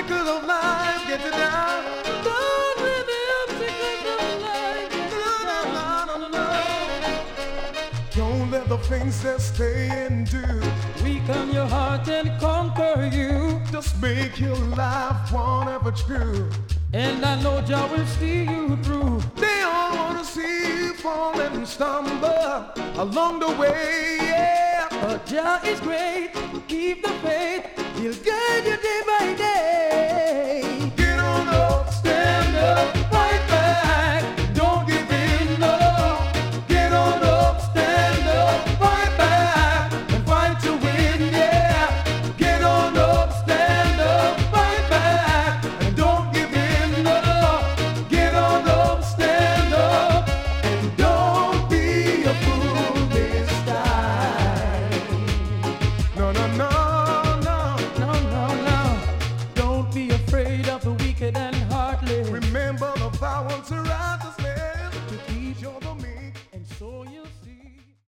obstacles of life get you down. Don't let the obstacles of life get you down. No, no, no, no. Don't let the things that stay and do weaken your heart and conquer you. Just make your life one ever true. And I know Jah will see you through. They all want to see you fall and stumble along the way, yeah. But Jah is great, keep the faith, He'll guide you day by day. Get on up, stand up, fight back, don't give in, no. Get on up, stand up, fight back, and fight to win, yeah. Get on up, stand up, fight back, and don't give in, no. Get on up, stand up, and don't be a fool this time. No, no, no, no, no, no, no. Don't be afraid of the wicked and